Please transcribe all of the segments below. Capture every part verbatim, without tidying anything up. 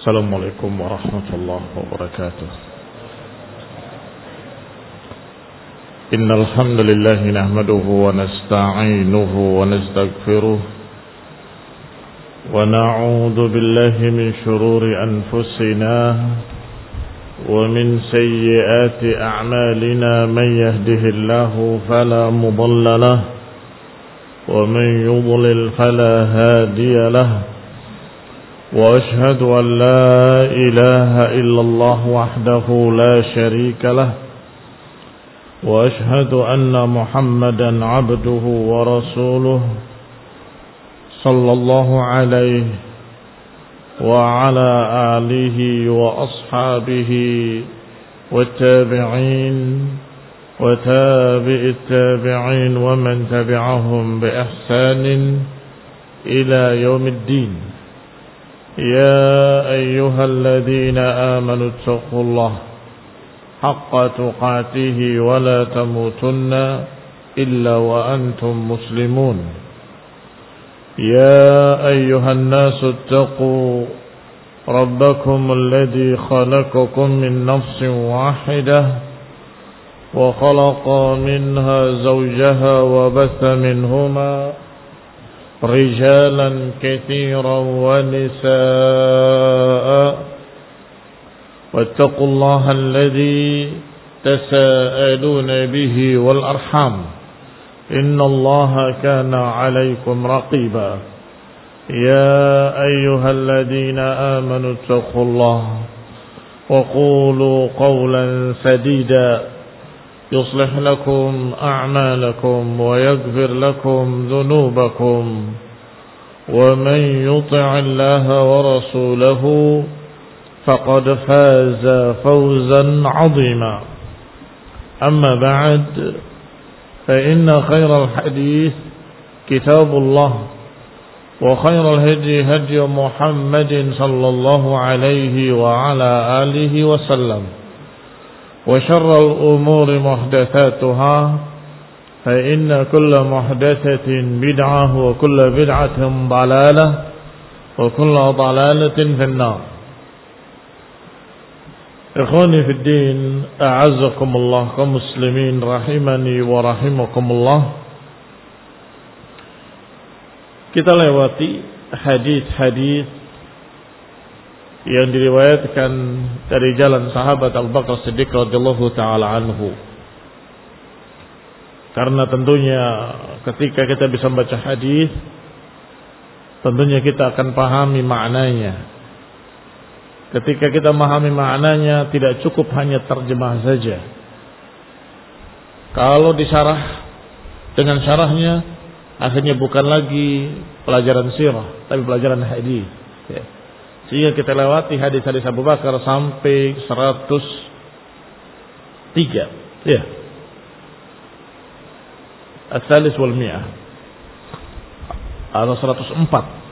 السلام عليكم ورحمة الله وبركاته. إن الحمد لله نحمده ونستعينه ونستغفره ونعوذ بالله من شرور أنفسنا ومن سيئات أعمالنا. من يهده الله فلا مضل له ومن يضلل فلا هادي له. وأشهد أن لا إله إلا الله وحده لا شريك له. وأشهد أن محمدا عبده ورسوله صلى الله عليه وعلى آله وأصحابه والتابعين وتابع التابعين ومن تبعهم بإحسان إلى يوم الدين. يا أيها الذين آمنوا اتقوا الله حق تقاته ولا تموتن إلا وأنتم مسلمون. يا أيها الناس اتقوا ربكم الذي خلقكم من نفس واحدة وخلق منها زوجها وبث منهما رجالا كثيرا ونساء. واتقوا الله الذي تساءلون به والأرحام إن الله كان عليكم رقيبا. يا أيها الذين آمنوا اتقوا الله وقولوا قولا سديدا يصلح لكم أعمالكم ويغفر لكم ذنوبكم. ومن يطع الله ورسوله فقد فاز فوزا عظيما. أما بعد فإن خير الحديث كتاب الله وخير الهدي هدي محمد صلى الله عليه وعلى آله وسلم. وشر الأمور محدثاتها فإن كل محدثة بدعة وكل بدعة ضلالة وكل ضلالة في النار. Ikhwani fi din, a'azzakumullah, kaum muslimin rahimani wa rahimakumullah. Kita lewati hadis-hadis yang diriwayatkan dari jalan sahabat Abu Bakar Siddiq radhiyallahu taala anhu. Karena tentunya ketika kita bisa membaca hadis, tentunya kita akan pahami maknanya. Ketika kita memahami maknanya, tidak cukup hanya terjemah saja. Kalau disyarah dengan syarahnya, akhirnya bukan lagi pelajaran sirah, tapi pelajaran hadis. Ya. Sehingga kita lewati hadis-hadis Abu Bakar sampai seratus tiga. Ya. As-salis wal mi'ah. Atau seratus empat.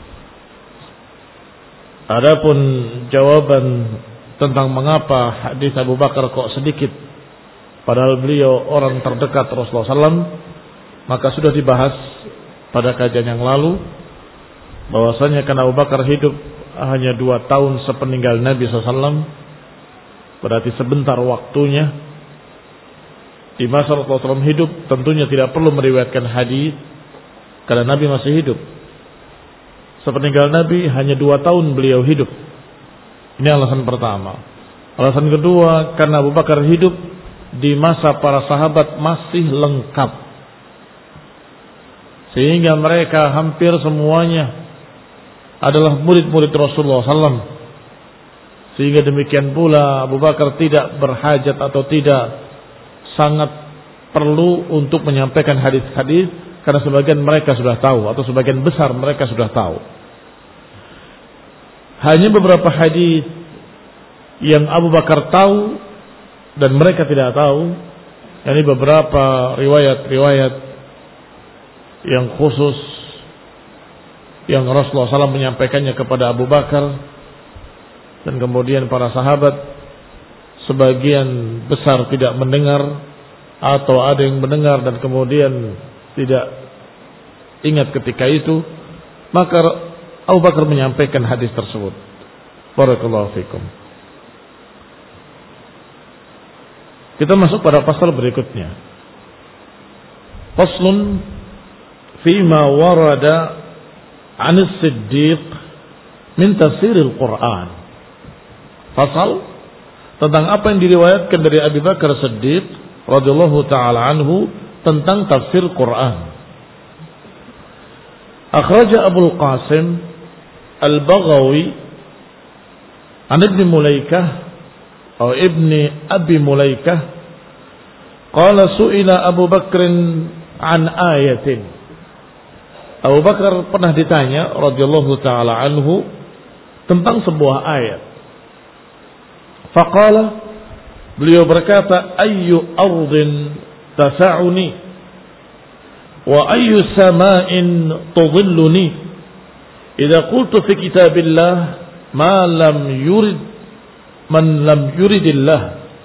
Adapun jawaban tentang mengapa hadis Abu Bakar kok sedikit, padahal beliau orang terdekat Rasulullah sallallahu alaihi wasallam, maka sudah dibahas pada kajian yang lalu, bahwasanya karena Abu Bakar hidup hanya dua tahun sepeninggal Nabi sallallahu alaihi wasallam, berarti sebentar waktunya. Di masa Rasulullah sallallahu alaihi wasallam hidup, tentunya tidak perlu meriwayatkan hadis karena Nabi masih hidup. Sepeninggal Nabi hanya dua tahun beliau hidup. Ini alasan pertama. Alasan kedua, karena Abu Bakar hidup di masa para sahabat masih lengkap, sehingga mereka hampir semuanya adalah murid-murid Rasulullah sallallahu alaihi wasallam. Sehingga demikian pula Abu Bakar tidak berhajat atau tidak sangat perlu untuk menyampaikan hadis-hadis, karena sebagian mereka sudah tahu, atau sebagian besar mereka sudah tahu. Hanya beberapa hadis yang Abu Bakar tahu dan mereka tidak tahu. Ini beberapa riwayat-riwayat yang khusus yang Rasulullah sallallahu alaihi wasallam menyampaikannya kepada Abu Bakar, dan kemudian para sahabat sebagian besar tidak mendengar, atau ada yang mendengar dan kemudian tidak ingat ketika itu, maka Abu Bakar menyampaikan hadis tersebut. Barakallahu fikum. Kita masuk pada pasal berikutnya. Faslun fima warada 'an as-Siddiq min tafsiril Quran. Fasal tentang apa yang diriwayatkan dari Abu Bakar Siddiq radhiyallahu taala anhu tentang tafsir Quran. Akhraja Abu Qasim Al-Baghawi an Ibn Mulaikah atau Ibni Abi Mulaikah qala su'ila Abu Bakr an ayatin. Abu Bakar pernah ditanya radhiyallahu taala anhu tentang sebuah ayat. Faqala, beliau berkata, ayyu ardin tasa'uni wa ayyu sama'in tudhilluni idza qultu fi kitabillah ma lam yurid man lam yuridillah.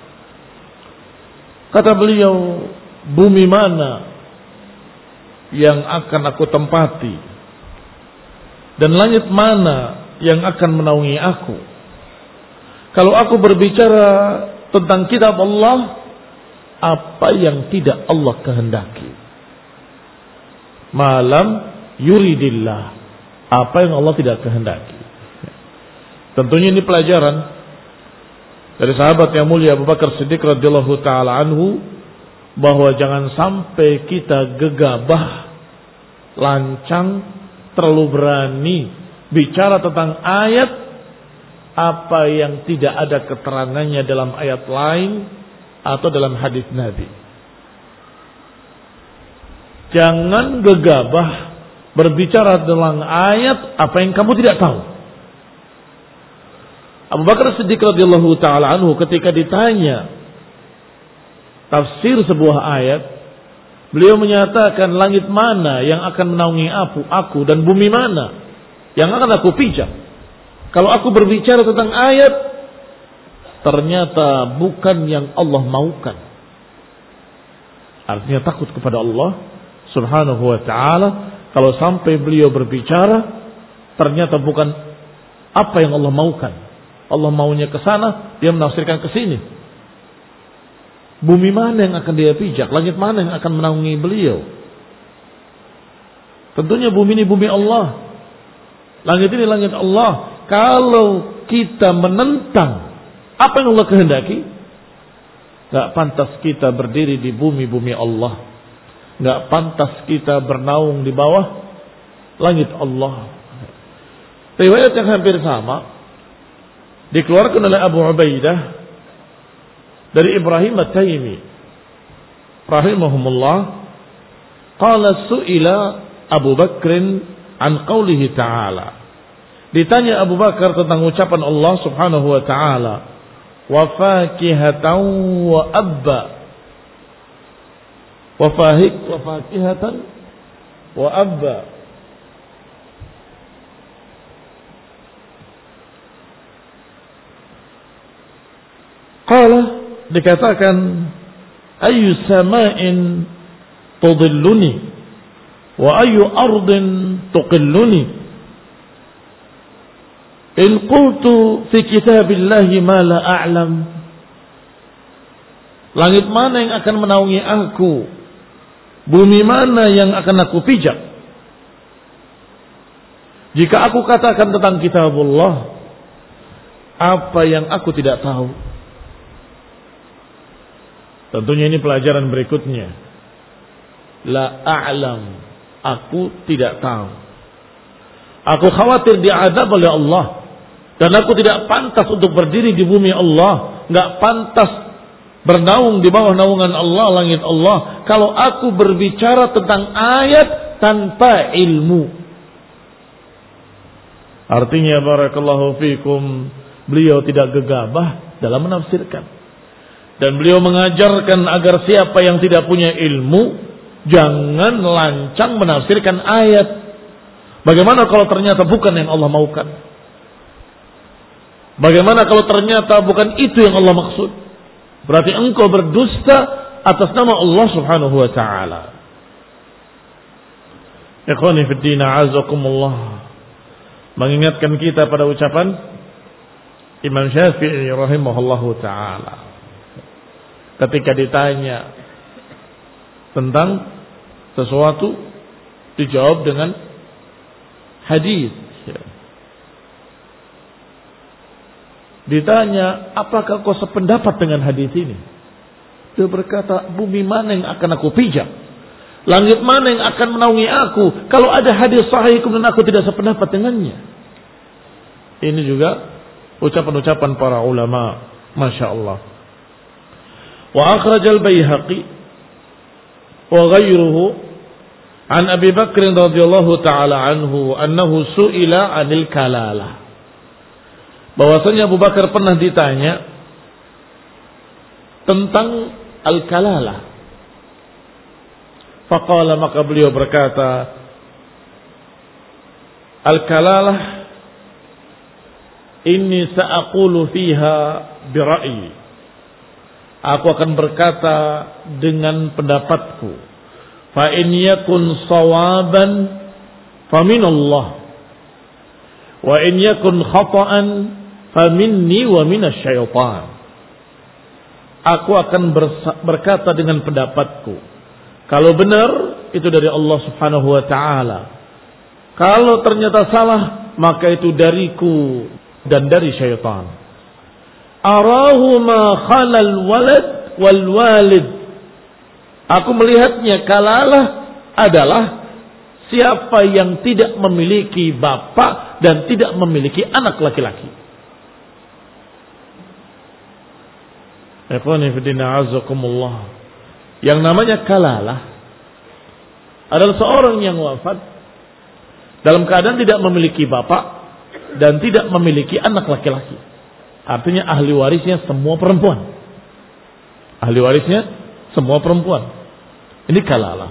Kata beliau, bumi mana yang akan aku tempati dan langit mana yang akan menaungi aku kalau aku berbicara tentang kitab Allah apa yang tidak Allah kehendaki. Malam yuridillah, apa yang Allah tidak kehendaki. Tentunya ini pelajaran dari sahabat yang mulia Abu Bakar Siddiq radhiyallahu taala anhu, bahwa jangan sampai kita gegabah, lancang, terlalu berani bicara tentang ayat apa yang tidak ada keterangannya dalam ayat lain atau dalam hadis Nabi. Jangan gegabah berbicara tentang ayat apa yang kamu tidak tahu. Abu Bakar Siddiq radhiyallahu taala anhu ketika ditanya tafsir sebuah ayat, beliau menyatakan langit mana yang akan menaungi aku, aku dan bumi mana yang akan aku pijak. Kalau aku berbicara tentang ayat, ternyata bukan yang Allah maukan. Artinya takut kepada Allah subhanahu wa ta'ala. Kalau sampai beliau berbicara, ternyata bukan apa yang Allah maukan. Allah maunya ke sana, dia menafsirkan ke sini. Bumi mana yang akan dia pijak? Langit mana yang akan menaungi beliau? Tentunya bumi ini bumi Allah. Langit ini langit Allah. Kalau kita menentang apa yang Allah kehendaki, gak pantas kita berdiri di bumi-bumi Allah. Gak pantas kita bernaung di bawah langit Allah. Riwayat yang hampir sama dikeluarkan oleh Abu Ubaidah dari Ibrahim At-Taimi rahimahumullah, qala su'ila Abu Bakrin an qawlihi ta'ala. Ditanya Abu Bakar tentang ucapan Allah subhanahu wa ta'ala, wa fakihatan wa abba, wa fahik wa fakihatan wa abba. Qala, dikatakan, ayu sama'in tudilluni wa ayu ardin tuqilluni in qultu fi kitabillahi ma la a'lam. Langit mana yang akan menaungi aku, bumi mana yang akan aku pijak jika aku katakan tentang kitabullah apa yang aku tidak tahu. Tentunya ini pelajaran berikutnya. La a'lam, aku tidak tahu. Aku khawatir diazab oleh Allah, dan aku tidak pantas untuk berdiri di bumi Allah, nggak pantas bernaung di bawah naungan Allah, langit Allah, kalau aku berbicara tentang ayat tanpa ilmu. Artinya barakallahu fikum, beliau tidak gegabah dalam menafsirkan. Dan beliau mengajarkan agar siapa yang tidak punya ilmu jangan lancang menafsirkan ayat. Bagaimana kalau ternyata bukan yang Allah maukan? Bagaimana kalau ternyata bukan itu yang Allah maksud? Berarti engkau berdusta atas nama Allah subhanahu wa ta'ala. Ikhwani fid din, a'azakumullah. Mengingatkan kita pada ucapan Imam Syafi'i rahimahullahu ta'ala ketika ditanya tentang sesuatu dijawab dengan hadis. Ditanya, apakah kau sependapat dengan hadis ini? Dia berkata, bumi mana yang akan aku pijak? Langit mana yang akan menaungi aku? Kalau ada hadis sahih kemudian aku tidak sependapat dengannya. Ini juga ucapan-ucapan para ulama. Masya Allah. Wa akhrajal Baihaqi wa ghayruhu an Abi Bakr radhiyallahu ta'ala anhu annahu su'ila 'anil kalalah. Bahwasanya Abu Bakar pernah ditanya tentang al-kalalah. Faqala, maka beliau berkata, al-kalalah inni sa'aqulu fiha bira'yi. Aku akan berkata dengan pendapatku. Fa in yakun sawaban fa min Allah. Wa in yakun khata'an fa minni wa minasy syaitan. Aku akan berkata dengan pendapatku. Kalau benar itu dari Allah Subhanahu wa taala. Kalau ternyata salah maka itu dariku dan dari syaitan. Arahu ma khalal walad wal walid. Aku melihatnya kalalah adalah siapa yang tidak memiliki bapak dan tidak memiliki anak laki-laki. Ikhwani fillah azakumullah. Yang namanya kalalah adalah seorang yang wafat dalam keadaan tidak memiliki bapak dan tidak memiliki anak laki-laki. Artinya ahli warisnya semua perempuan. Ahli warisnya semua perempuan. Ini kalalah.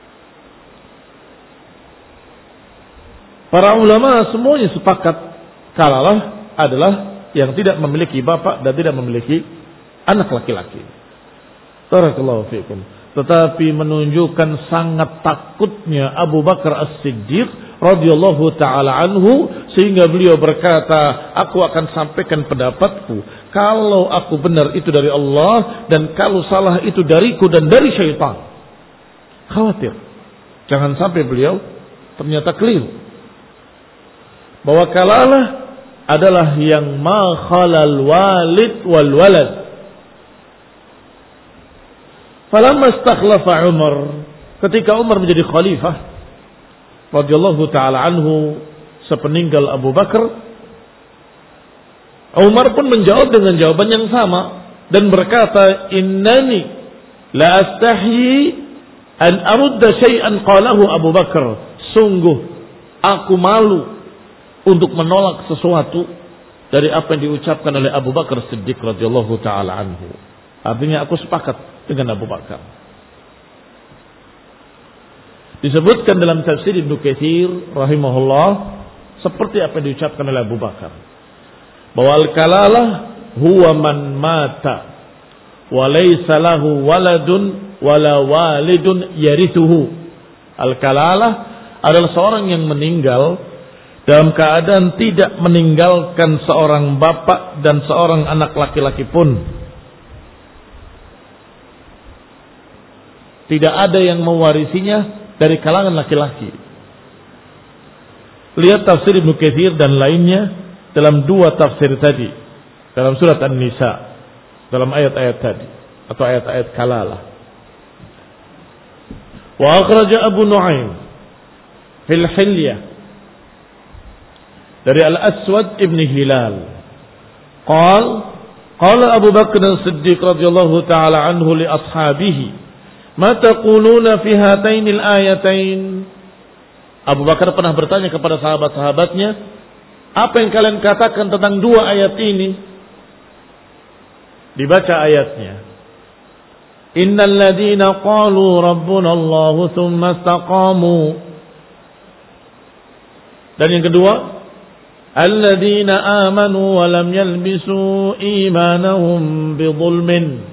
Para ulama semuanya sepakat kalalah adalah yang tidak memiliki bapak dan tidak memiliki anak laki-laki. Barakallahu fiikum. Tetapi menunjukkan sangat takutnya Abu Bakar As-Siddiq radhiyallahu taala anhu sehingga beliau berkata, aku akan sampaikan pendapatku. Kalau aku benar itu dari Allah dan kalau salah itu dariku dan dari syaitan. Khawatir jangan sampai beliau ternyata keliru. Bahwa kalalah adalah yang ma khalal walid wal walad. Falamma istakhlafa Umar, ketika Umar menjadi khalifah radhiyallahu taala anhu sepeninggal Abu Bakar, Umar pun menjawab dengan jawaban yang sama dan berkata, innani la astahyi an arudda syai'an qalahu Abu Bakar. Sungguh aku malu untuk menolak sesuatu dari apa yang diucapkan oleh Abu Bakar Siddiq radhiyallahu taala anhu. Artinya aku sepakat dengan Abu Bakar. Disebutkan dalam tafsir Ibnu Katsir rahimahullah seperti apa yang diucapkan oleh Abu Bakar, bahwa al-kalalah huwa man mata wa laysa lahu waladun wala walidun yarithuhu. Al-kalalah adalah seorang yang meninggal dalam keadaan tidak meninggalkan seorang bapak dan seorang anak laki-laki pun. Tidak ada yang mewarisinya dari kalangan laki-laki. Lihat tafsir Ibnu Katsir dan lainnya dalam dua tafsir tadi. Dalam surat An-Nisa. Dalam ayat-ayat tadi. Atau ayat-ayat kalalah. Wa akhraja Abu Nu'aim fil Hilyah dari Al-Aswad Ibn Hilal. Qal, qala Abu Bakr As-Siddiq radhiyallahu ta'ala anhu li ashabihi, ma taquluna fi hatainil ayatain. Abu Bakar pernah bertanya kepada sahabat-sahabatnya, apa yang kalian katakan tentang dua ayat ini? Dibaca ayatnya. Innal ladzina qalu rabbuna Allahu tsumma istaqamu. Dan yang kedua, alladzina amanu wa lam yalbisu imanahum bidzulmin.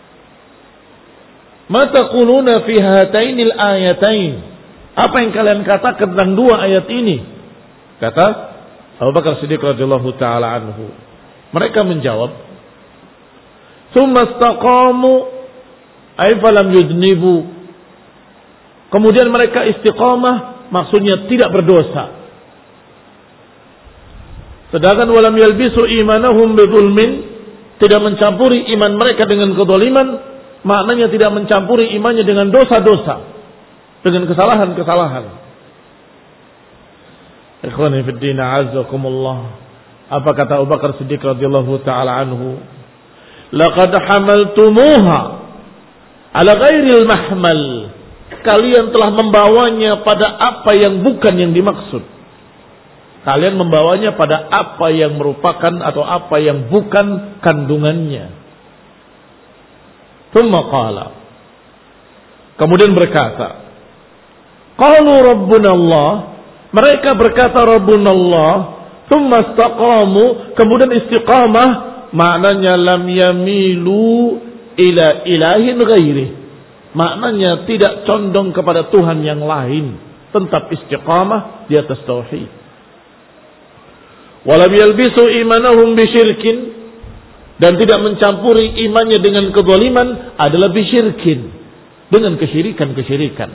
Ma taquluna fi hatainil ayatain? Apa yang kalian katakan tentang dua ayat ini? Kata Abu Bakar Siddiq radhiyallahu taala anhu, Mereka menjawab, "Tsumma istaqamu ay falam yudnibu." Kemudian mereka istiqamah, maksudnya tidak berdosa. Sedangkan walam yalbisu imanahum bidzulmin, tidak mencampuri iman mereka dengan kezaliman, maknanya tidak mencampuri imannya dengan dosa-dosa, dengan kesalahan-kesalahan. Ikhwani fid din, a'azzakumullah. Apa kata Abu Bakar Siddiq radhiyallahu taala anhu? Laqad hamaltumuha ala ghairil mahmal. Kalian telah membawanya pada apa yang bukan yang dimaksud. Kalian membawanya pada apa yang merupakan atau apa yang bukan kandungannya. Tsumma qala. Kemudian berkata, qalu rabbuna Allah. Mereka berkata rabbuna Allah. Tsumma istaqamu. Kemudian istiqamah. Maknanya lam yamilu ila ilahin ghairi. Maknanya tidak condong kepada Tuhan yang lain. Tetap istiqamah di atas tauhid. Walam yalbisu imanahum bisyirkin, dan tidak mencampuri imannya dengan kezaliman adalah bisyirkin, dengan kesyirikan-kesyirikan.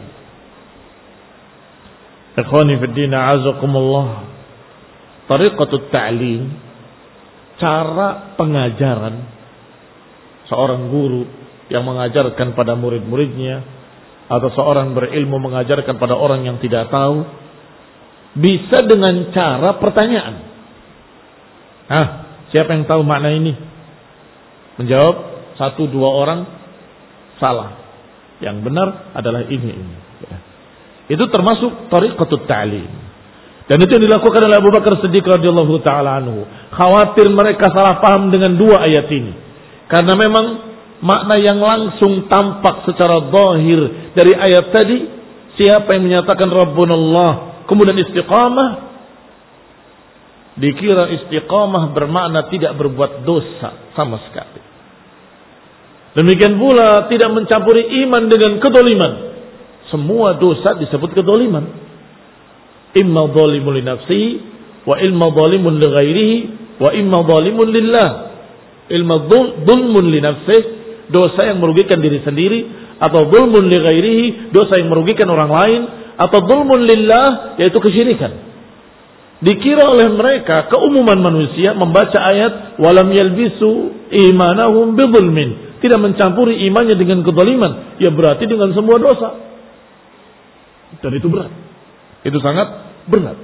Ikhwani fid din, a'azakumullah. Tariqatut ta'lim, cara pengajaran seorang guru yang mengajarkan pada murid-muridnya, atau seorang berilmu mengajarkan pada orang yang tidak tahu, bisa dengan cara pertanyaan. Ah, siapa yang tahu makna ini? Menjawab satu dua orang, salah. Yang benar adalah ini ini. Ya. Itu termasuk tariqatut ta'lim. Dan itu yang dilakukan oleh Abu Bakar Siddiq radhiyallahu taala anhu. Khawatir mereka salah paham dengan dua ayat ini. Karena memang makna yang langsung tampak secara zahir dari ayat tadi, siapa yang menyatakan Rabbunallah kemudian istiqamah, dikira istiqamah bermakna tidak berbuat dosa sama sekali. Demikian pula tidak mencampuri iman dengan kedoliman. Semua dosa disebut kedoliman. Imma zalimun li nafsihi, wa imma zalimun li ghairihi, wa imma zalimun lillah. Imma zulmun li nafsihi, dosa yang merugikan diri sendiri, atau zulmun li ghairihi, dosa yang merugikan orang lain, atau zulmun lillah, yaitu kesyirikan. Dikira oleh mereka keumuman manusia membaca ayat walam yalbisu imanahum bidzulmin, tidak mencampuri imannya dengan kezaliman, ya berarti dengan semua dosa. Dan itu berat. Itu sangat berat.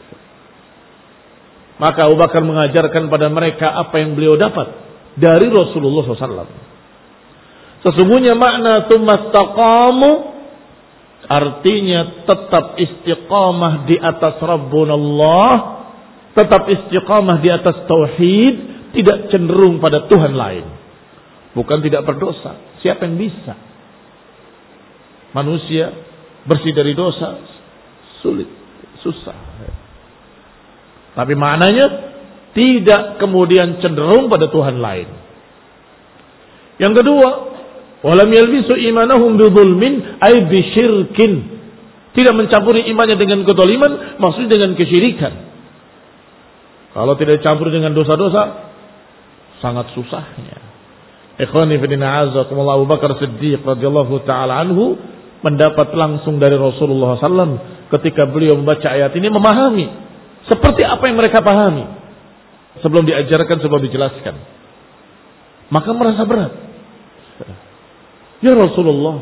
Maka Abu Bakar mengajarkan pada mereka apa yang beliau dapat dari Rasulullah shallallahu alaihi wasallam. Sesungguhnya makna tsumastaqamu artinya tetap istiqamah di atas Rabbunallah, tetap istiqamah di atas tauhid, tidak cenderung pada Tuhan lain. Bukan tidak berdosa. Siapa yang bisa? Manusia bersih dari dosa sulit, susah. Tapi maknanya tidak kemudian cenderung pada Tuhan lain. Yang kedua, walam yalbisu imanahum bidzulmin ay bisyirkin. Tidak mencampuri imannya dengan kezaliman, maksudnya dengan kesyirikan. Kalau tidak campur dengan dosa-dosa, sangat susahnya. Ikhwani fi din, a'azakumullah. Abu Bakar Siddiq radhiyallahu taala anhu mendapat langsung dari Rasulullah sallallahu alaihi wasallam ketika beliau membaca ayat ini, memahami seperti apa yang mereka pahami sebelum diajarkan, sebelum dijelaskan. Maka merasa berat. Ya Rasulullah,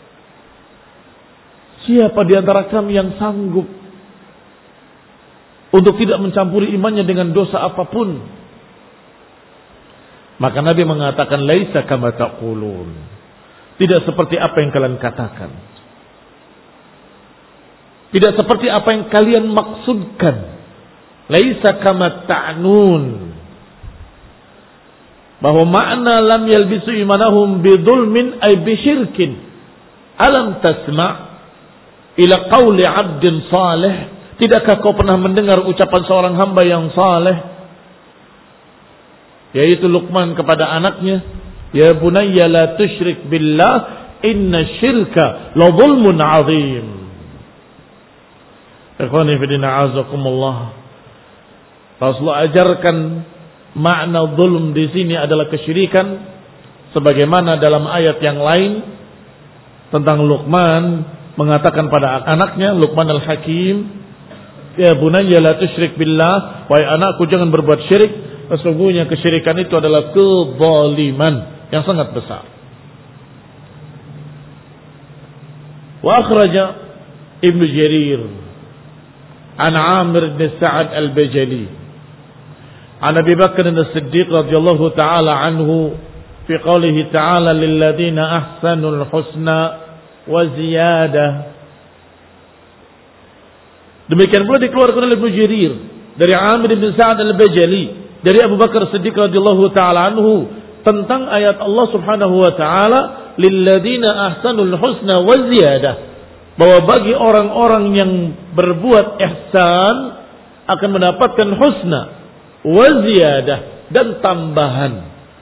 siapa di antara kami yang sanggup untuk tidak mencampuri imannya dengan dosa apapun? Maka Nabi mengatakan, laisa kama taqulun. Tidak seperti apa yang kalian katakan. Tidak seperti apa yang kalian maksudkan. Laisa kama ta'nun. Bahwa makna lam yalbisu imanahum bidzulmin ay bisyirkin. Alam tasma' ila qawli 'abdin salih. Tidakkah kau pernah mendengar ucapan seorang hamba yang saleh, yaitu Luqman kepada anaknya, ya bunayya la tusyrik billah inna syirka la zulmun 'adzim. Ikhwani fi din, a'azakumullah. Rasulullah ajarkan makna zulm di sini adalah kesyirikan, sebagaimana dalam ayat yang lain tentang Luqman mengatakan pada anaknya, Luqman al-Hakim, ya bunayya la tusyrik billah, wahai anakku jangan berbuat syirik, sesungguhnya kesyirikan itu adalah kezaliman yang sangat besar. Wa akhraja Ibnu Jarir an Amir bin Sa'ad al-Bajali an Abi Bakr as-Siddiq radhiyallahu ta'ala anhu fi qawlihi ta'ala lil ladzina ahsanul husna wa ziyadah. Demikian pula dikeluarkan oleh Ibnu Jarir dari Amir bin Sa'ad al-Bajali dari Abu Bakar Siddiq radhiyallahu ta'ala anhu tentang ayat Allah Subhanahu wa ta'ala lil ladzina ahsanul husna wa ziyadah, bahwa bagi orang-orang yang berbuat ihsan akan mendapatkan husna wa ziyadah dan tambahan.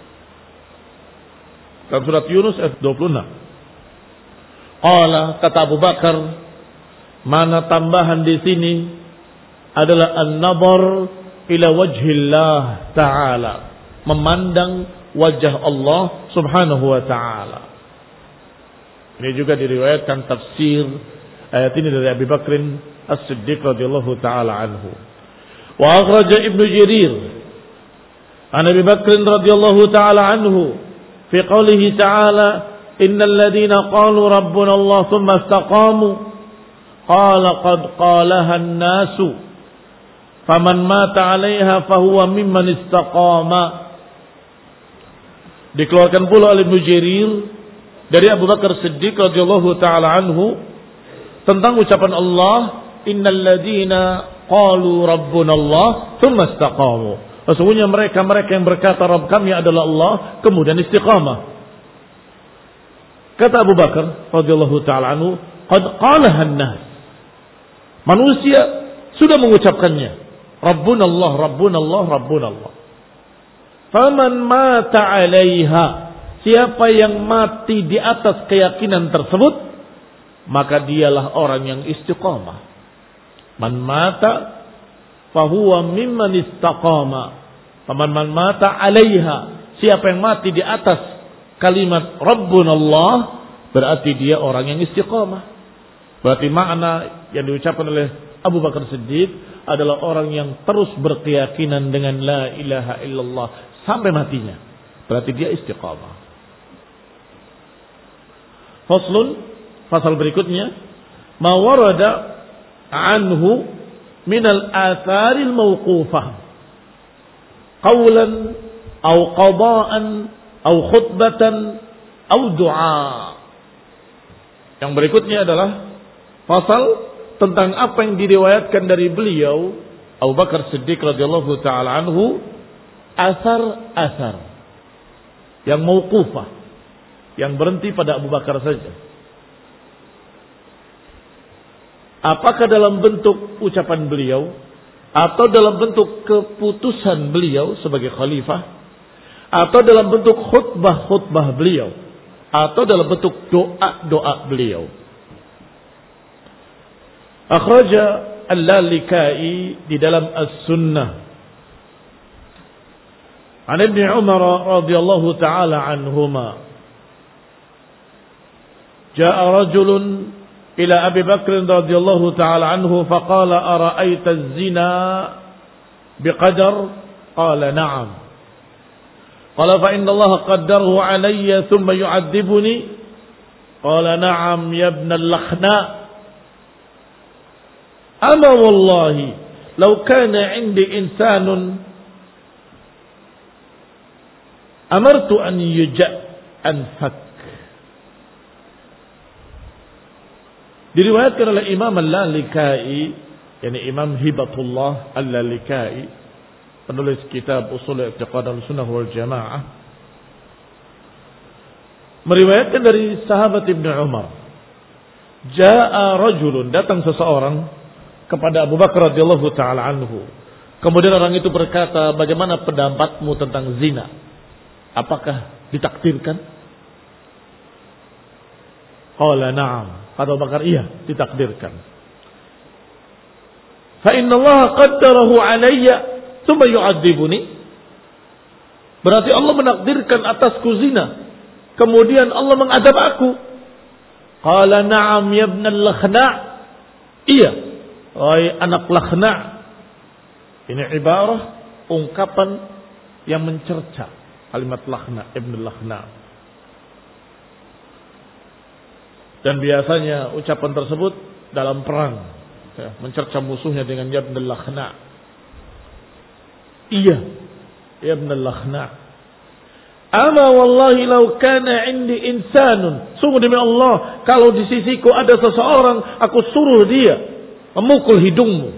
Dalam surat Yunus ayat dua puluh enam. Qala, kata Abu Bakar, mana tambahan di sini adalah an-nazar ila wajhillah ta'ala, memandang wajah Allah Subhanahu wa ta'ala. Ini juga diriwayatkan tafsir ayat ini dari Abi Bakr As-Siddiq radhiyallahu ta'ala anhu. Wa akhraja Ibnu Jarir an Abi Bakr radhiyallahu ta'ala anhu fi qawlihi ta'ala innal ladzina qalu rabbuna Allah thumma istaqamu qala qad qalaha an-nasu faman mata 'alaiha fahuwa mimman istaqama. Dikeluarkan pula oleh Ibnu Jarir dari Abu Bakar Siddiq radhiyallahu taala anhu tentang ucapan Allah, innal ladzina qalu rabbuna Allah tsumma istaqamu. Sesungguhnya mereka-mereka yang berkata Rabb kami adalah Allah kemudian istiqamah. Kata Abu Bakar radhiyallahu taala anhu, qad qalaha an-nas. Manusia sudah mengucapkannya. Rabbuna Allah, Rabbuna Allah, Rabbuna Allah. Faman mata 'alaiha, siapa yang mati di atas keyakinan tersebut, maka dialah orang yang istiqamah. Man mata fahuwa mimman istaqama. Faman man mata 'alaiha, siapa yang mati di atas kalimat Rabbunallah, berarti dia orang yang istiqamah. Berarti makna yang diucapkan oleh Abu Bakar Siddiq adalah orang yang terus berkeyakinan dengan la ilaha illallah sampai matinya. Berarti dia istiqamah. Faslun, fasal berikutnya, ma warada anhu min al-atharil mawqufah qawlan aw qada'an aw khutbatan aw du'a. Yang berikutnya adalah fasal tentang apa yang diriwayatkan dari beliau Abu Bakar Siddiq radhiyallahu taala anhu, asar-asar yang mauqufah, yang berhenti pada Abu Bakar saja. Apakah dalam bentuk ucapan beliau atau dalam bentuk keputusan beliau sebagai khalifah, atau dalam bentuk khutbah-khutbah beliau, atau dalam bentuk doa-doa beliau. Akhraja Al-Lalikai di dalam As-Sunnah an Ibn Umar radhiyallahu ta'ala anhuma, Ja'a rajulun ila Abi Bakr radhiyallahu ta'ala anhu faqala ara'aita az-zina biqadar? Qala na'am. Qala fa inna Allah qaddarahu alayya thumma yu'adzibuni? Qala na'am ya ibn al-Lakhna. Ama wallahi law kana 'indi insanun amartu an yuja' anfak. Diriwayatkan oleh Imam Al-Lalikai, yakni Imam Hibatullah Al-Lalikai, penulis kitab Ushul I'tiqad Ahlussunnah wal Jamaah, meriwayatkan dari sahabat Ibnu Umar, Ja'a rajulun, datang seseorang kepada Abu Bakar radhiyallahu taala anhu. Kemudian orang itu berkata, bagaimana pendapatmu tentang zina? Apakah ditakdirkan? Qala na'am. Kata Abu Bakar, iya, ditakdirkan. Fa inna Allah qaddarahu alayya thumma yu'adzibuni. Berarti Allah menakdirkan atasku zina. Kemudian Allah mengadab aku. Qala na'am ya ibn al-Lakhna'. Iya, wahai anak Lakhna'. Ini ibarah, ungkapan yang mencerca kalimat Lakhna', ibn al-Lakhna'. Dan biasanya ucapan tersebut dalam perang, ya, mencerca musuhnya dengan ya ibn al-Lakhna'. Iya, ya ibn al-Lakhna'. Ama wallahi law kana indi insanun. Sungguh demi Allah, kalau di sisiku ada seseorang, aku suruh dia memukul hidungmu.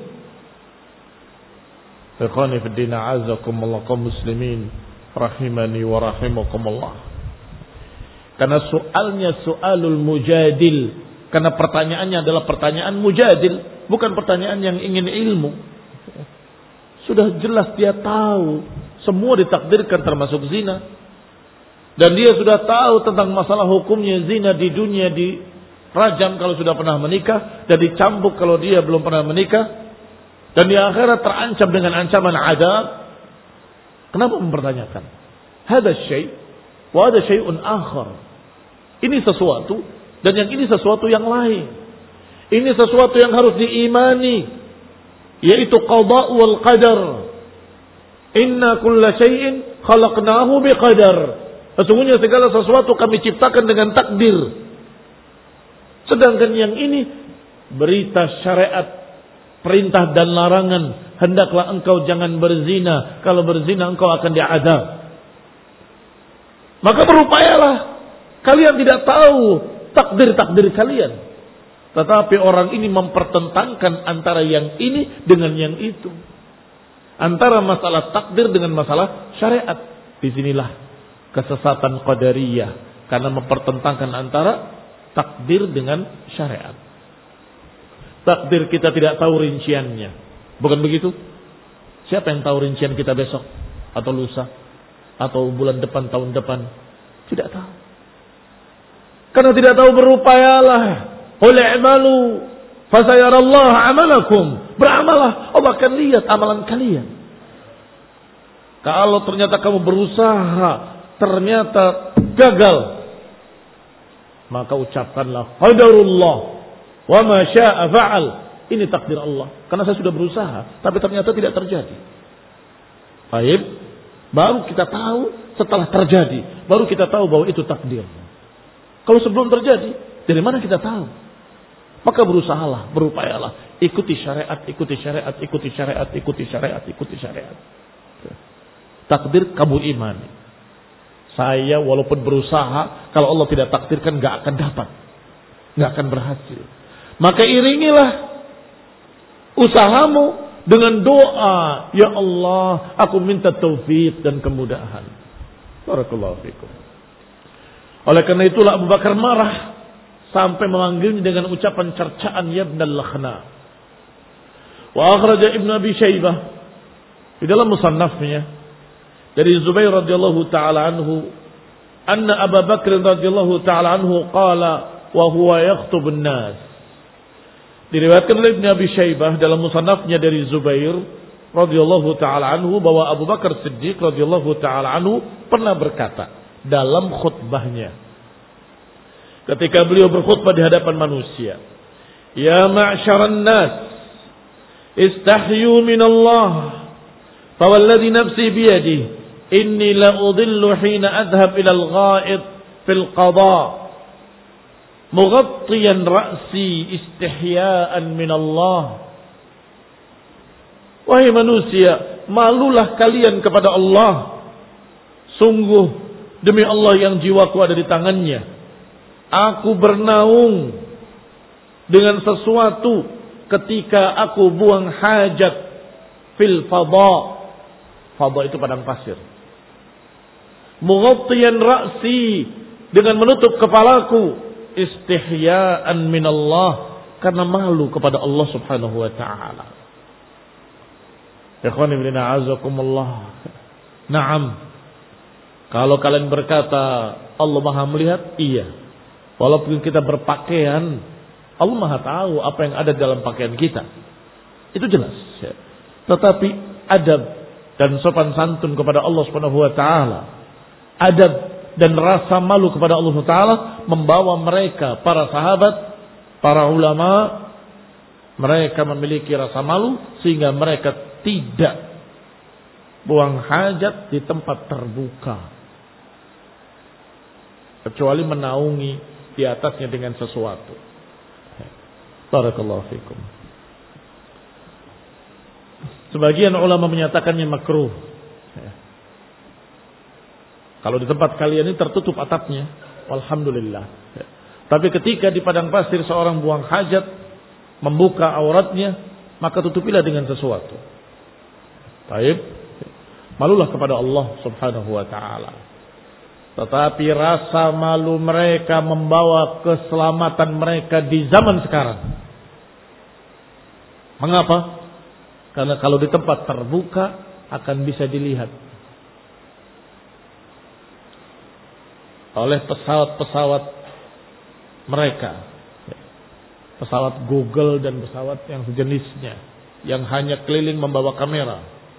Ikhwani fi din, a'azzakumullah kaum muslimin rahimani wa rahimakumullah. Karena soalnya soalul mujadil, karena pertanyaannya adalah pertanyaan mujadil, bukan pertanyaan yang ingin ilmu. Sudah jelas dia tahu semua ditakdirkan termasuk zina. Dan dia sudah tahu tentang masalah hukumnya zina di dunia, di rajam kalau sudah pernah menikah, dan dicambuk kalau dia belum pernah menikah, dan di akhirat terancam dengan ancaman azab. Kenapa mempertanyakan? Hada syai' wa hada syai'un akhar. Ini sesuatu dan yang ini sesuatu yang lain. Ini sesuatu yang harus diimani, yaitu qada wal qadar. Inna kulla syai'in khalaqnahu biqadar. Sesungguhnya segala sesuatu kami ciptakan dengan takdir. Sedangkan yang ini berita syariat, perintah dan larangan. Hendaklah engkau jangan berzina. Kalau berzina engkau akan diazab. Maka berupayalah. Kalian tidak tahu takdir-takdir kalian. Tetapi orang ini mempertentangkan antara yang ini dengan yang itu. Antara masalah takdir dengan masalah syariat. Disinilah kesesatan qadariyah, karena mempertentangkan antara takdir dengan syariat. Takdir kita tidak tahu rinciannya, bukan begitu? Siapa yang tahu rincian kita besok atau lusa atau bulan depan, tahun depan? Tidak tahu. Karena tidak tahu, berupayalah. Qul i'malu fasayarallahu amalakum. Beramalah, Allah akan lihat amalan kalian. Kalau ternyata kamu berusaha ternyata gagal, maka ucapkanlah qadarullah wa ma syaa fa'al. Ini takdir Allah. Karena saya sudah berusaha tapi ternyata tidak terjadi. Baik, baru kita tahu setelah terjadi, baru kita tahu bahwa itu takdir. Kalau sebelum terjadi, dari mana kita tahu? Maka berusahalah, berupayalah, ikuti syariat, ikuti syariat, ikuti syariat, ikuti syariat, ikuti syariat. Takdir kamu imani. Saya walaupun berusaha, kalau Allah tidak takdirkan gak akan dapat, gak akan berhasil. Maka iringilah usahamu dengan doa, ya Allah, aku minta taufik dan kemudahan. Barakallahu fikum. Oleh karena itulah Abu Bakar marah sampai memanggilnya dengan ucapan cercaan, ya ibn al-Lakhna'. Wa akhraja Ibn Abi Shaybah di dalam musannafnya dari Zubair radhiyallahu taala anhu, anna Abu Bakr radhiyallahu taala anhu qala wa huwa yakhthub an-nas. Diriwayatkan oleh Ibn Abi Shaybah dalam musannafnya dari Zubair radhiyallahu taala anhu bahwa Abu Bakar Siddiq radhiyallahu taala anhu pernah berkata dalam khutbahnya ketika beliau berkhutbah di hadapan manusia, ya ma'syaran nas istahyu minallah fawalladhi nafsi biyadihi inni la udillu hina adhab ila al-ghaid fil qada mughattiyan ra'si istihya'an min Allah. Wahai manusia, malulah kalian kepada Allah. Sungguh demi Allah yang jiwaku ada di tangannya, aku bernaung dengan sesuatu ketika aku buang hajat fil fadha. Fadha itu padang pasir. Mughattiyan ra'si, dengan menutup kepalaku, istihya'an min Allah, karena malu kepada Allah Subhanahu wa taala. Ikhwani fillah azakumullah. Naam. Kalau kalian berkata Allah Maha melihat, iya. Walaupun kita berpakaian, Allah Maha tahu apa yang ada dalam pakaian kita. Itu jelas. Tetapi adab dan sopan santun kepada Allah Subhanahu wa taala, adab dan rasa malu kepada Allah taala membawa mereka, para sahabat, para ulama, mereka memiliki rasa malu sehingga mereka tidak buang hajat di tempat terbuka kecuali menaungi di atasnya dengan sesuatu. Barakallahu fikum. Sebagian ulama menyatakannya makruh. Kalau di tempat kalian ini tertutup atapnya, alhamdulillah. Tapi ketika di padang pasir seorang buang hajat, membuka auratnya, maka tutupilah dengan sesuatu. Baik, malulah kepada Allah Subhanahu wa taala. Tetapi rasa malu mereka membawa keselamatan mereka di zaman sekarang. Mengapa? Karena kalau di tempat terbuka akan bisa dilihat oleh pesawat-pesawat mereka, pesawat Google dan pesawat yang sejenisnya, yang hanya keliling membawa kamera.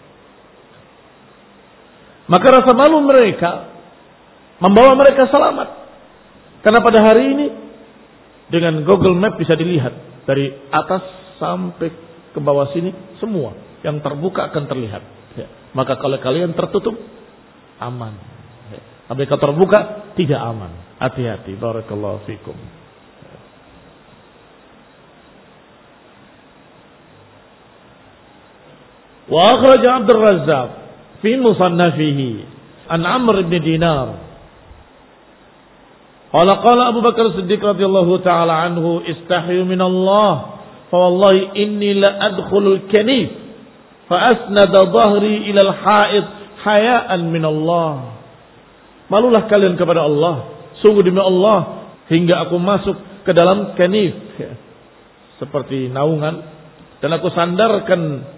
Maka rasa malu mereka membawa mereka selamat. Karena pada hari ini dengan Google Map bisa dilihat dari atas sampai ke bawah sini semua yang terbuka akan terlihat. Ya. Maka kalau kalian tertutup aman. Ya. Tapi kalau terbuka tidak aman. Hati-hati. Barakallahu fikum. Wa akhraja Abdul Razzaq fi musannafihi an Amr ibn Dinar. Qala qala Abu Bakar Siddiq radhiyallahu taala anhu istahyu min Allah. فوالله إني لأدخل الكنيف فأسند ظهري إلى الحائط حياء من الله. Malulah kalian kepada Allah, sungguh demi Allah, hingga aku masuk ke dalam kanif, seperti naungan, dan aku sandarkan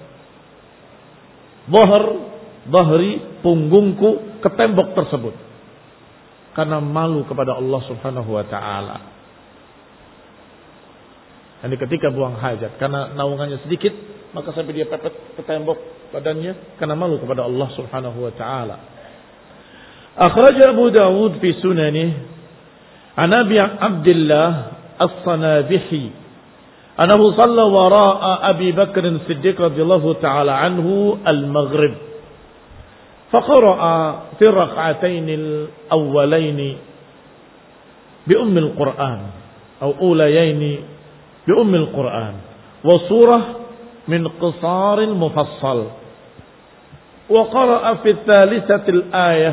dhahr, dhahri, punggungku ke tembok tersebut karena malu kepada Allah Subhanahu wa taala. Ini ketika buang hajat, karena naungannya sedikit, maka sampai dia pepet ke tembok badannya karena malu kepada Allah Subhanahu wa taala. Akhraj Abu Dawud fi sunanihi an Abi Abdullah As-Sanabihi annahu shalla wara'a Abi Bakr As-Siddiq radhiyallahu taala anhu al-maghrib. Faqara'a fi rak'atayn al-awwalayn bi ummi al-Qur'an aw ulayayn بأم القرآن وصورة من قصار مفصل وقرأ في الثالثة الآية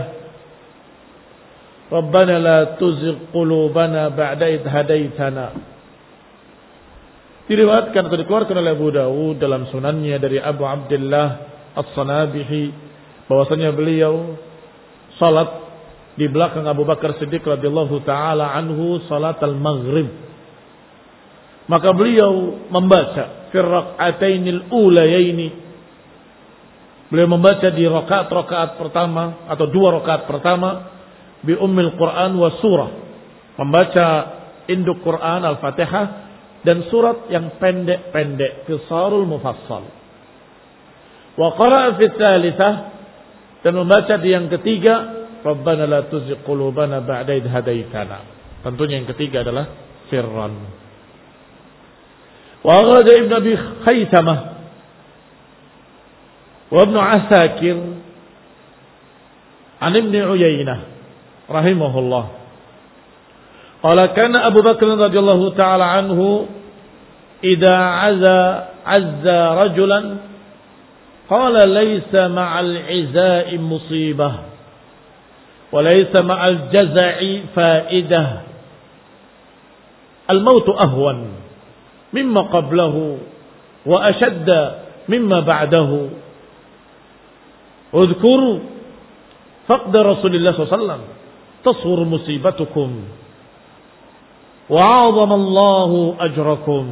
ربنا لا تزغ قلوبنا بعد إذ هديتنا. Diriwayatkan atau dikeluarkan oleh Abu Dawud dalam sunannya dari Abu Abdullah As-Sanabihi bahwasanya beliau salat di belakang Abu Bakar Siddiq radhiyallahu taala anhu salat al-maghrib. Maka beliau membaca fi rak'atainil ulayaini. Beliau membaca di rakaat-rakaat pertama atau dua rakaat pertama bi ummil Quran wa surah. Membaca induk Quran Al-Fatihah dan surat yang pendek-pendek, qisarul mufassal. Wa qara'a fi tsalitsah, dan membaca di yang ketiga Rabbana la tuzigh qulubana ba'da idh hadaitana. Tentunya yang ketiga adalah sirran. وأخرج ابن أبي خيثمة وابن عساكر عن ابن عيينة رحمه الله قال كان أبو بكر رضي الله تعالى عنه إذا عزى عزى رجلا قال ليس مع العزاء مصيبة وليس مع الجزع فائدة الموت أهون مما قبله وأشد مما بعده اذكروا فقد رسول الله صلى الله عليه وسلم تصغر مصيبتكم وعظم الله أجركم.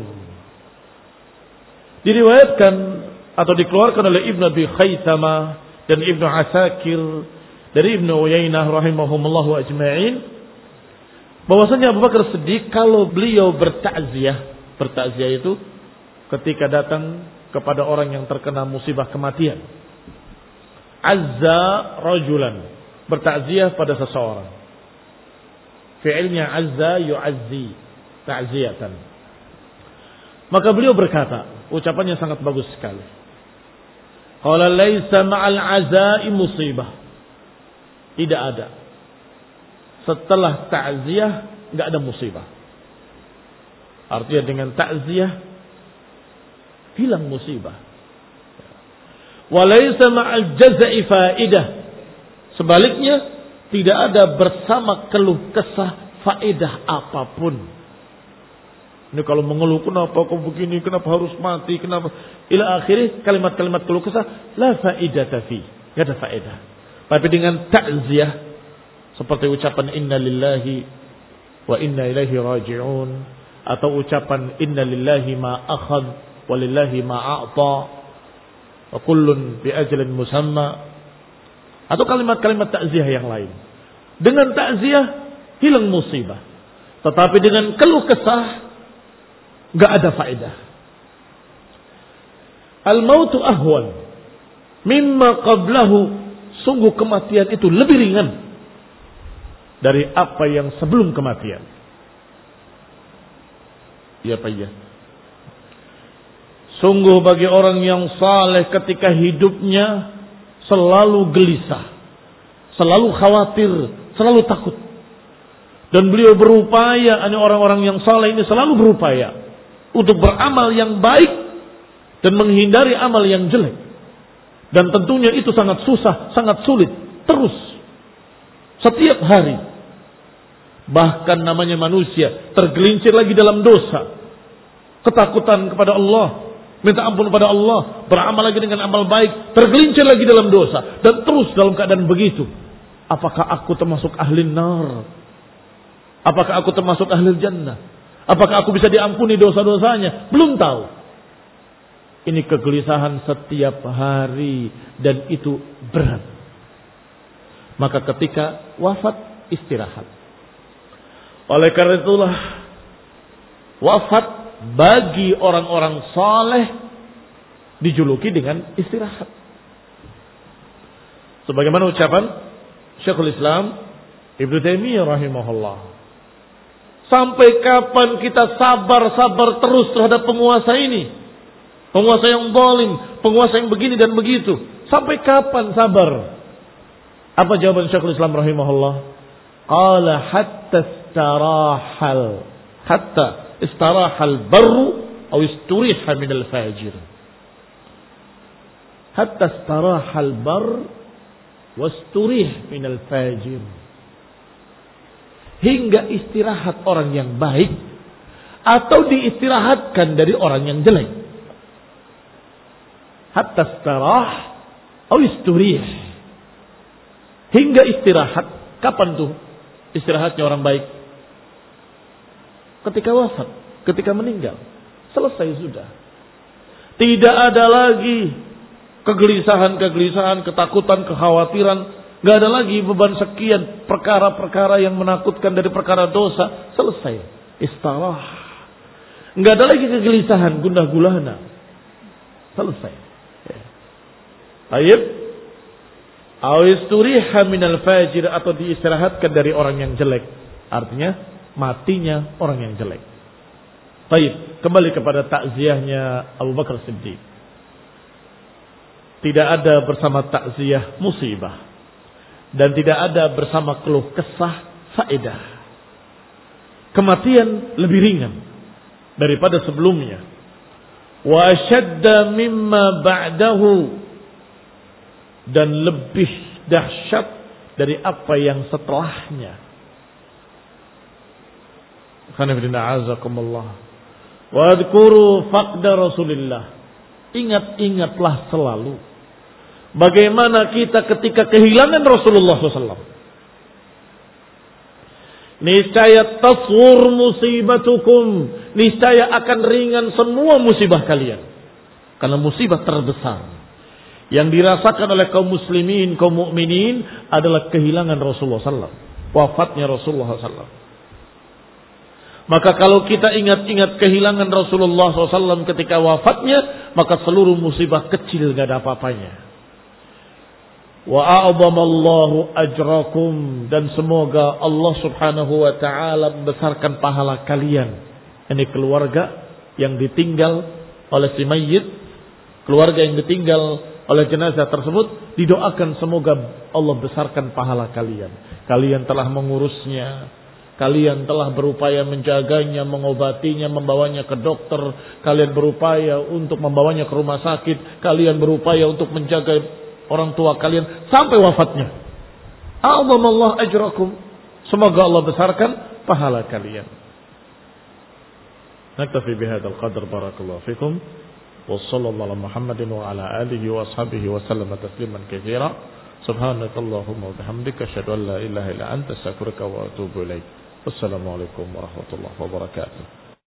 Diriwayatkan atau dikeluarkan oleh Ibnu Abi Khaythama dan Ibnu Asakir dari Ibnu Uyainah rahimahumullahu ajma'in bahwasanya Abu Bakar Siddiq kalau beliau bertakziah, bertakziah itu ketika datang kepada orang yang terkena musibah kematian. azza rajulan, bertakziah pada seseorang. Fi'ilnya azza yu'azzi, ta'ziyatan. Maka beliau berkata, ucapannya sangat bagus sekali. Qala laisa ma'al azai musibah. Tidak ada. Setelah ta'ziyah enggak ada musibah. Artinya dengan ta'ziyah hilang musibah. Wa laisa ma'al jazai faidah. Sebaliknya tidak ada bersama keluh kesah faedah apapun. Ini kalau mengeluh, kenapa kau begini, kenapa harus mati, kenapa ila akhirih, kalimat-kalimat keluh kesah la faidata fi, enggak ada faedah. Tapi dengan ta'ziyah seperti ucapan inna lillahi wa inna ilaihi raji'un, atau ucapan inna lillahi ma akhadh wa lillahi ma a'ta wa kullun bi ajalin musamma, atau kalimat-kalimat ta'ziyah yang lain. Dengan ta'ziyah hilang musibah. Tetapi dengan keluh kesah enggak ada faedah. Al-mautu ahwan mimma qablahu. Sungguh kematian itu lebih ringan dari apa yang sebelum kematian. Ya Pak ya. Sungguh bagi orang yang saleh ketika hidupnya selalu gelisah, selalu khawatir, selalu takut. Dan beliau berupaya, ini orang-orang yang saleh ini selalu berupaya untuk beramal yang baik dan menghindari amal yang jelek. Dan tentunya itu sangat susah, sangat sulit. Terus. Setiap hari. Bahkan namanya manusia tergelincir lagi dalam dosa. Ketakutan kepada Allah. Minta ampun kepada Allah. Beramal lagi dengan amal baik. Tergelincir lagi dalam dosa. Dan terus dalam keadaan begitu. Apakah aku termasuk ahli nar? Apakah aku termasuk ahli jannah? Apakah aku bisa diampuni dosa-dosanya? Belum tahu. Ini kegelisahan setiap hari dan itu berat. Maka ketika wafat istirahat. Oleh karena itulah wafat bagi orang-orang saleh dijuluki dengan istirahat. Sebagaimana ucapan Syekhul Islam Ibnu Taimiyah rahimahullah. Sampai kapan kita sabar-sabar terus terhadap penguasa ini? Penguasa yang zalim, penguasa yang begini dan begitu. Sampai kapan sabar? Apa jawaban Syekhul Islam rahimahullah? Qala hatta istarahal hatta istarahal barru atau isturiha min al-fajir. Hatta istarahal bar wasturih min al-fajir. Hingga istirahat orang yang baik atau diistirahatkan dari orang yang jelek. Hatta istirah atau isturih. Hingga istirahat. Kapan tuh istirahatnya orang baik? Ketika wafat, ketika meninggal. Selesai sudah. Tidak ada lagi kegelisahan-kegelisahan, ketakutan, kekhawatiran. Gak ada lagi beban sekian perkara-perkara yang menakutkan dari perkara dosa. Selesai. Istirah. Gak ada lagi kegelisahan, gundah gulana. Selesai. Baik, awisturiha minal fajir, atau diistirahatkan dari orang yang jelek. Artinya matinya orang yang jelek. Baik, kembali kepada takziahnya Abu Bakar Siddiq. Tidak ada bersama takziah musibah dan tidak ada bersama keluh kesah faedah. Kematian lebih ringan daripada sebelumnya. Wa ashadda mimma ba'dahu, dan lebih dahsyat dari apa yang setelahnya. Wa adhkuru faqda Rasulillah. Ingat-ingatlah selalu bagaimana kita ketika kehilangan Rasulullah shallallahu alaihi wasallam. Niscaya taswur musibatukum. Niscaya akan ringan semua musibah kalian. Karena musibah terbesar yang dirasakan oleh kaum muslimin, kaum mukminin adalah kehilangan Rasulullah shallallahu alaihi wasallam. Wafatnya Rasulullah shallallahu alaihi wasallam. Maka kalau kita ingat-ingat kehilangan Rasulullah shallallahu alaihi wasallam ketika wafatnya, maka seluruh musibah kecil gak ada apa-apanya. Wa a'zamallahu ajrakum, dan semoga Allah Subhanahu wa taala membesarkan pahala kalian. Ini keluarga yang ditinggal oleh si mayyit, keluarga yang ditinggal oleh jenazah tersebut, didoakan semoga Allah besarkan pahala kalian. Kalian telah mengurusnya, kalian telah berupaya menjaganya, mengobatinya, membawanya ke dokter, kalian berupaya untuk membawanya ke rumah sakit, kalian berupaya untuk menjaga orang tua kalian sampai wafatnya. A'zamallahu ajrakum. Semoga Allah besarkan pahala kalian. Naktafi bihadzal qadar, barakallahu fikum. Wa sallallahu ala Muhammadin wa ala alihi wa ashabihi wa sallama tasliman katsira. Subhanakallahumma wa bihamdika asyhadu an la ilaha illa anta astaghfiruka wa atubu ilaik. Wassalamu alaikum warahmatullahi wabarakatuh.